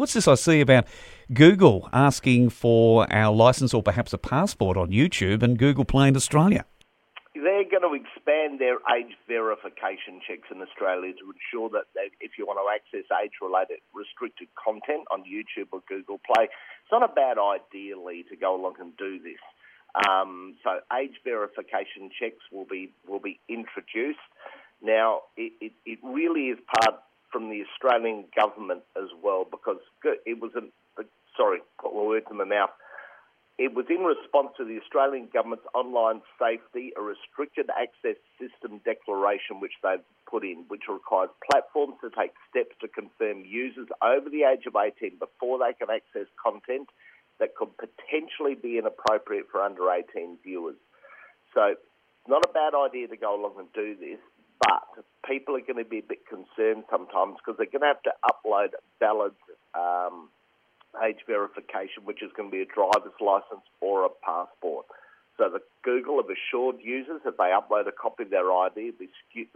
What's this I see about Google asking for our licence or perhaps a passport on YouTube and Google Play in Australia? They're going to expand their age verification checks in Australia to ensure that if you want to access age-related restricted content on YouTube or Google Play, it's not a bad idea, Lee, to go along and do this. So age verification checks will be introduced. Now, it really is part from the Australian government as well, because it was put my words in my mouth. It was in response to the Australian government's online safety, a restricted access system declaration which they've put in, which requires platforms to take steps to confirm users over the age of 18 before they can access content that could potentially be inappropriate for under 18 viewers. So it's not a bad idea to go along and do this, but people are going to be a bit concerned sometimes because they're going to have to upload valid age verification, which is going to be a driver's license or a passport. So the Google have assured users that they upload a copy of their ID, will be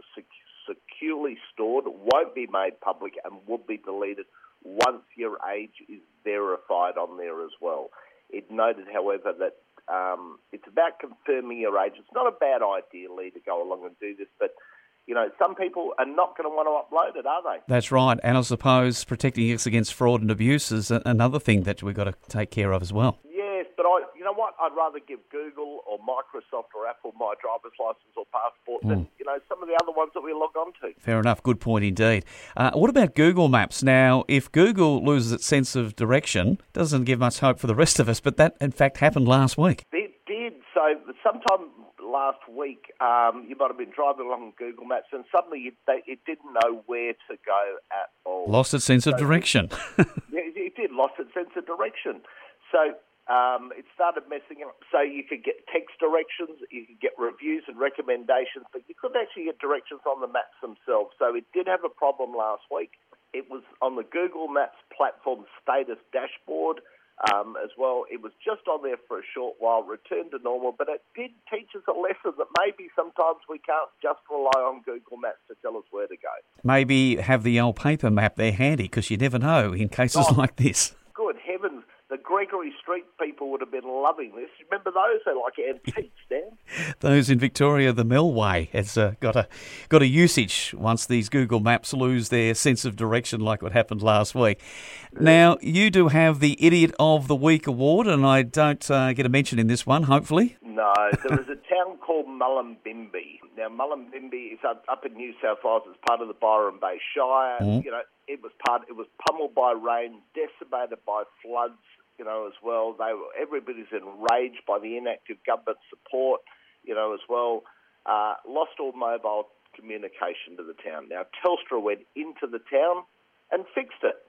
securely stored, won't be made public, and will be deleted once your age is verified on there as well. It noted, however, that it's about confirming your age. It's not a bad idea, Lee, to go along and do this, but some people are not going to want to upload it, are they? That's right. And I suppose protecting us against fraud and abuse is another thing that we've got to take care of as well. Yes, but you know what? I'd rather give Google or Microsoft or Apple my driver's license or passport than, some of the other ones that we log on to. Fair enough. Good point indeed. What about Google Maps? Now, if Google loses its sense of direction, it doesn't give much hope for the rest of us, but that, in fact, happened last week. It did. So sometime last week, you might have been driving along Google Maps and suddenly it didn't know where to go at all. Lost its sense of direction. It did, lost its sense of direction. So it started messing up. So you could get text directions, you could get reviews and recommendations, but you couldn't actually get directions on the maps themselves. So it did have a problem last week. It was on the Google Maps platform status dashboard. As well, it was just on there for a short while, returned to normal, but it did teach us a lesson that maybe sometimes we can't just rely on Google Maps to tell us where to go. Maybe have the old paper map there handy, because you never know in cases like this. Good heavens, the Gregory Street people would have been loving this. Remember those? They're like antiques, Dan. Those in Victoria, the Melway has got a usage once these Google Maps lose their sense of direction like what happened last week. Now, you do have the Idiot of the Week award, and I don't get a mention in this one, hopefully. No, there is a town called Mullumbimby. Now, Mullumbimby is up in New South Wales. It's part of the Byron Bay Shire. It was pummeled by rain, decimated by floods, as well. Everybody's enraged by the inactive government support, as well. Lost all mobile communication to the town. Now, Telstra went into the town and fixed it.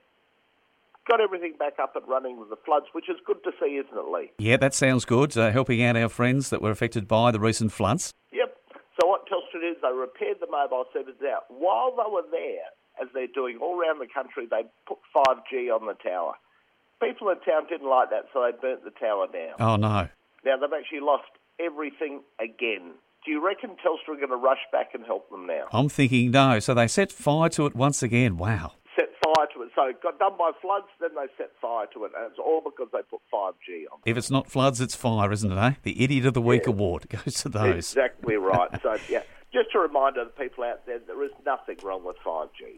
Got everything back up and running with the floods, which is good to see, isn't it, Lee? Yeah, that sounds good, helping out our friends that were affected by the recent floods. Yep. So what Telstra did is they repaired the mobile services out. While they were there, as they're doing all around the country, they put 5G on the tower. People in town didn't like that, so they burnt the tower down. Oh, no. Now, they've actually lost everything again. Do you reckon Telstra are going to rush back and help them now? I'm thinking no. So they set fire to it once again. Wow. Set fire to it. So it got done by floods, then they set fire to it. And it's all because they put 5G on. If it's not floods, it's fire, isn't it, eh? The Idiot of the Week award goes to those. Exactly right. So, yeah, just a reminder to people out there is nothing wrong with 5G.